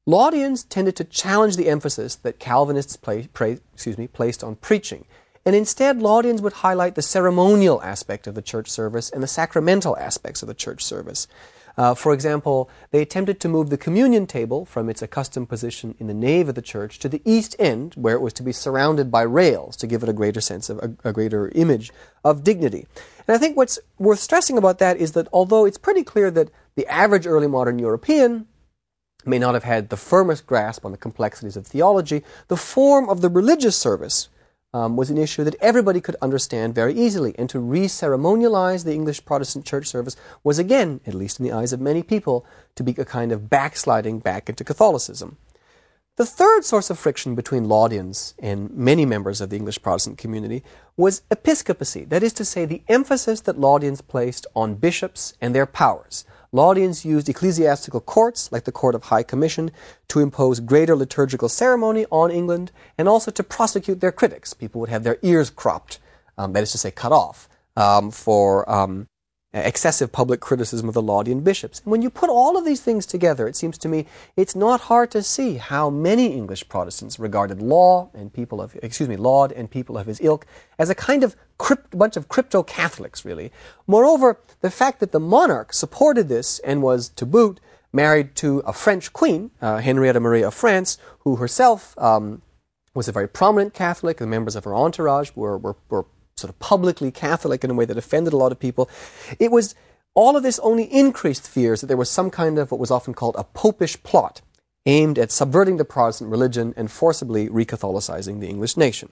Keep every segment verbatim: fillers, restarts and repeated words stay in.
Laudians tended to challenge the emphasis that Calvinists play, pray, excuse me, placed on preaching, and instead Laudians would highlight the ceremonial aspect of the church service and the sacramental aspects of the church service. Uh, for example, they attempted to move the communion table from its accustomed position in the nave of the church to the east end, where it was to be surrounded by rails to give it a greater sense of, a, a greater image of dignity. And I think what's worth stressing about that is that although it's pretty clear that the average early modern European may not have had the firmest grasp on the complexities of theology, the form of the religious service Um, was an issue that everybody could understand very easily, and to re-ceremonialize the English Protestant church service was again, at least in the eyes of many people, to be a kind of backsliding back into Catholicism. The third source of friction between Laudians and many members of the English Protestant community was episcopacy, that is to say, the emphasis that Laudians placed on bishops and their powers. Laudians used ecclesiastical courts, like the Court of High Commission, to impose greater liturgical ceremony on England, and also to prosecute their critics. People would have their ears cropped, um, that is to say, cut off, um, for um, excessive public criticism of the Laudian bishops. And when you put all of these things together, it seems to me it's not hard to see how many English Protestants regarded Law and people of, excuse me, Laud and people of his ilk as a kind of crypt, bunch of crypto-Catholics, really. Moreover, the fact that the monarch supported this and was, to boot, married to a French queen, uh, Henrietta Maria of France, who herself um, was a very prominent Catholic, and members of her entourage were, were, were sort of publicly Catholic in a way that offended a lot of people. It was, all of this only increased fears that there was some kind of what was often called a popish plot aimed at subverting the Protestant religion and forcibly re-Catholicizing the English nation.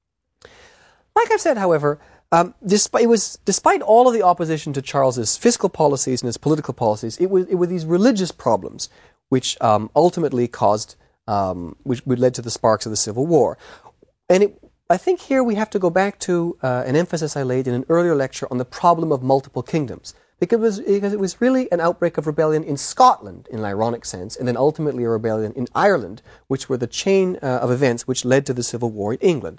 Like I've said, however, um, despite, it was, despite all of the opposition to Charles's fiscal policies and his political policies, it was, it were these religious problems which um, ultimately caused, um, which, which led to the sparks of the Civil War. And it, I think here we have to go back to uh, an emphasis I laid in an earlier lecture on the problem of multiple kingdoms, because it was, because it was really an outbreak of rebellion in Scotland, in an ironic sense, and then ultimately a rebellion in Ireland, which were the chain uh, of events which led to the Civil War in England.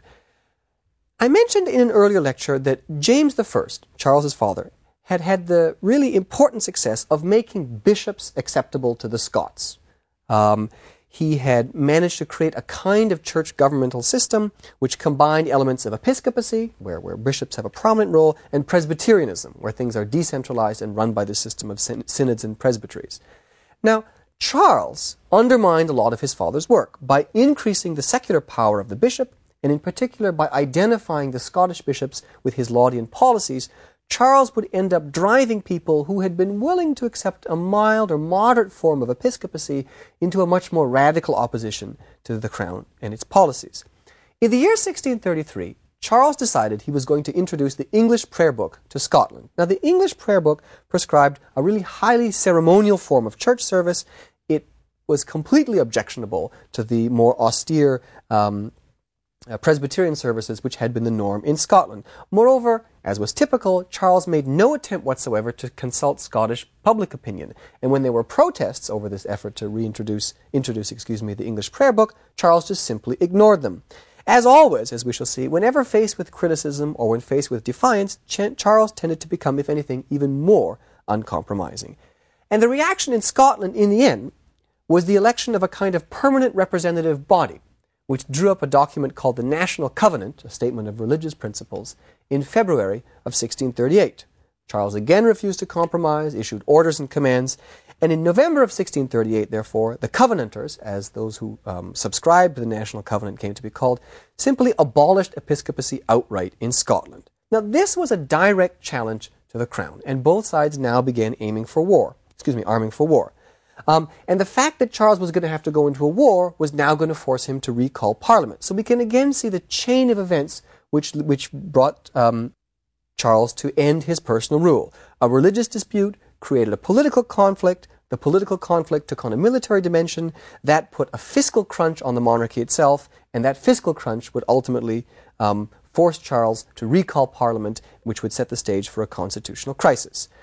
I mentioned in an earlier lecture that James the First, Charles's father, had had the really important success of making bishops acceptable to the Scots. Um, He had managed to create a kind of church governmental system which combined elements of episcopacy, where, where bishops have a prominent role, and Presbyterianism, where things are decentralized and run by the system of syn- synods and presbyteries. Now, Charles undermined a lot of his father's work by increasing the secular power of the bishop, and in particular by identifying the Scottish bishops with his Laudian policies. Charles would end up driving people who had been willing to accept a mild or moderate form of episcopacy into a much more radical opposition to the crown and its policies. In the year sixteen thirty-three, Charles decided he was going to introduce the English prayer book to Scotland. Now, the English prayer book prescribed a really highly ceremonial form of church service. It was completely objectionable to the more austere um, Uh, Presbyterian services which had been the norm in Scotland. Moreover, as was typical, Charles made no attempt whatsoever to consult Scottish public opinion. And when there were protests over this effort to reintroduce, introduce, excuse me, the English prayer book, Charles just simply ignored them. As always, as we shall see, whenever faced with criticism or when faced with defiance, Ch- Charles tended to become, if anything, even more uncompromising. And the reaction in Scotland, in the end, was the election of a kind of permanent representative body, which drew up a document called the National Covenant, a statement of religious principles, in February of sixteen thirty-eight. Charles again refused to compromise, issued orders and commands, and in November of sixteen thirty-eight, therefore, the Covenanters, as those who um, subscribed to the National Covenant came to be called, simply abolished episcopacy outright in Scotland. Now, this was a direct challenge to the crown, and both sides now began aiming for war, excuse me, arming for war. Um, and the fact that Charles was going to have to go into a war was now going to force him to recall Parliament. So we can again see the chain of events which which brought um, Charles to end his personal rule. A religious dispute created a political conflict. The political conflict took on a military dimension. That put a fiscal crunch on the monarchy itself, and that fiscal crunch would ultimately um, force Charles to recall Parliament, which would set the stage for a constitutional crisis.